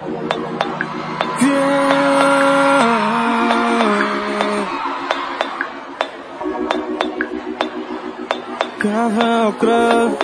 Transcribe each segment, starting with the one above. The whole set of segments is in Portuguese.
Caval Club.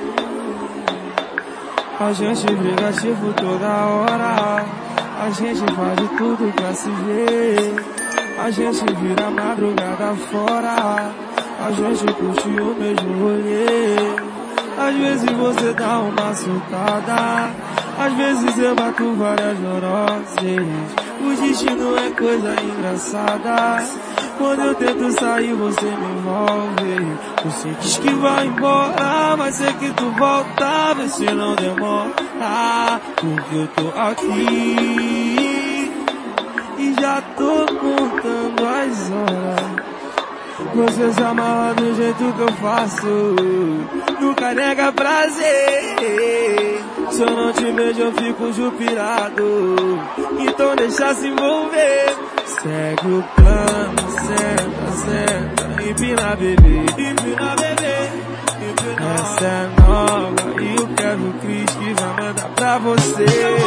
A gente briga tipo toda hora. A gente faz de tudo pra se ver. A gente vira a madrugada fora. A gente curte o mesmo rolê. Às vezes você dá uma surtada. Às vezes eu bato várias neuroses. O destino é coisa engraçada. Quando eu tento sair você me envolve. Você diz que vai embora, mas sei que tu volta. Vê se não demora, porque eu tô aqui e já tô contando as horas. Você se amarra do jeito que eu faço, nunca nega prazer. Se eu não te beijo eu fico jupirado, então deixa se envolver. Segue o plano, senta, senta, empina bebê, empina bebê, empina. Essa é nova e o Kevin Cris que vai mandar pra você.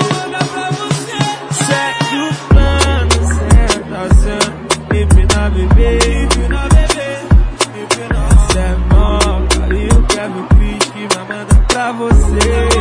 Segue o plano, senta, senta, empina bebê, empina bebê, empina. Essa é nova e o Kevin Cris que vai mandar pra você.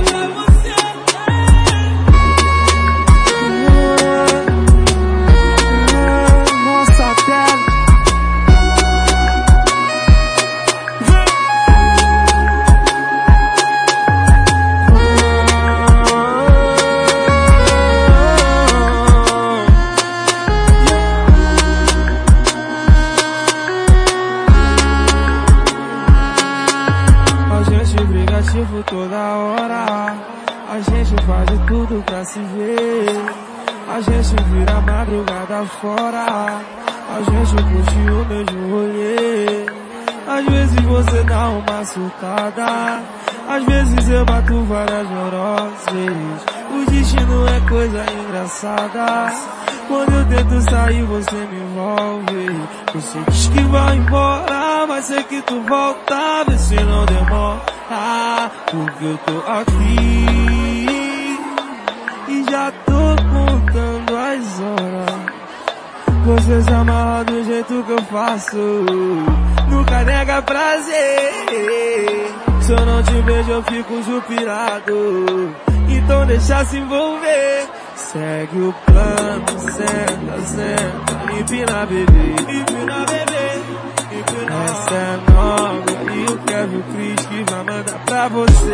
A gente briga tipo toda hora. A gente faz de tudo pra se ver. A gente vira a madrugada fora. A gente curte o mesmo rolê. Às vezes você dá uma surtada. Às vezes eu bato várias neuroses. O destino é coisa engraçada. Quando eu tento sair você me envolve. Você diz que vai embora, mas sei que tu volta. Vê se não demora, porque eu tô aqui e já tô contando as horas. Você se amarra do jeito que eu faço, nunca nega prazer. Se eu não te beijo eu fico jupirado, então deixa se envolver. Segue o plano, senta, senta, empina bebê, empina bebê, empina. Essa é nova e o Kevin Cris que vai mandar pra você.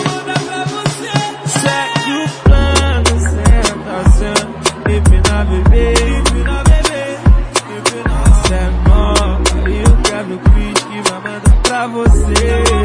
Segue o plano, senta, senta, empina bebê, empina bebê, empina. Essa é nova e o Kevin Cris que vai mandar pra você.